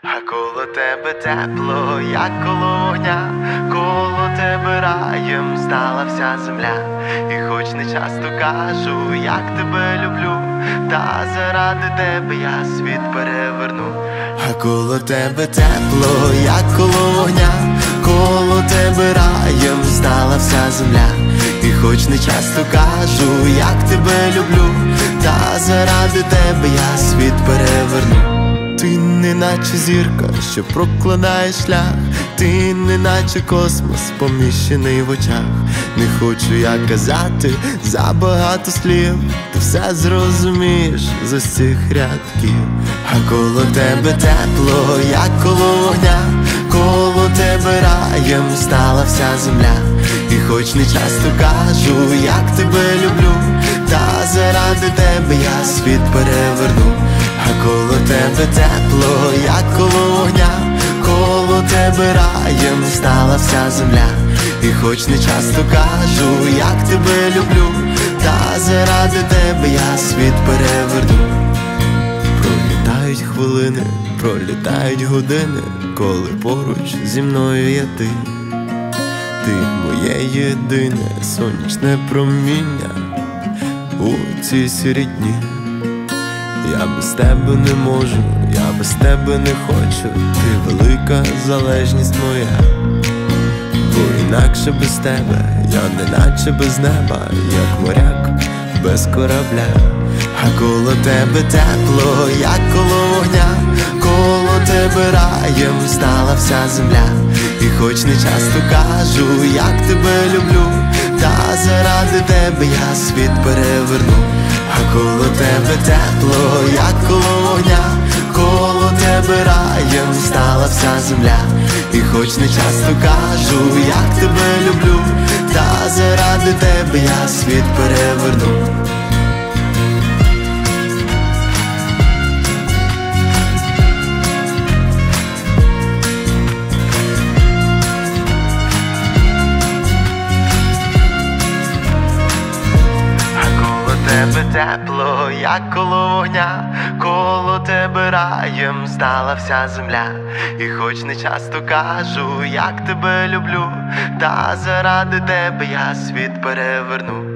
А коло тебе тепло, як коло вогня, коло тебе раєм стала вся земля. І хоч не часто кажу, як тебе люблю, та заради тебе я світ переверну. А коло тебе тепло, як коло вогня, коло тебе раєм стала вся земля. І хоч не часто кажу, як тебе люблю, та заради тебе я світ переверну. Ти неначе зірка, що прокладає шлях, ти неначе космос, поміщений в очах. Не хочу я казати забагато слів, ти все зрозумієш з ось цих рядків. А коло тебе тепло, як коло вогня, коло тебе раєм стала вся земля. І хоч не часто кажу, як тебе люблю, та заради тебе я світ переверну. А коло тебе тепло, як коло вогня, коло тебе раєм стала вся земля. І хоч не часто кажу, як тебе люблю, та заради тебе я світ переверну. Пролітають хвилини, пролітають години, коли поруч зі мною є ти. Ти моє єдине сонячне проміння у ці сірі дні. Я без тебе не можу, я без тебе не хочу, ти велика залежність моя. Бо інакше без тебе, я неначе без неба, як моряк без корабля. А коло тебе тепло, як коло вогня, коло тебе раєм стала вся земля. І хоч не часто кажу, як тебе люблю, та заради тебе я світ переверну. А коло тебе тепло, як коло вогня, коло тебе раєм стала вся земля. І хоч не часто кажу, як тебе люблю, та заради тебе я світ переверну. Тебе тепло, як коло вогня, коло тебе раєм стала вся земля. І хоч не часто кажу, як тебе люблю, та заради тебе я світ переверну.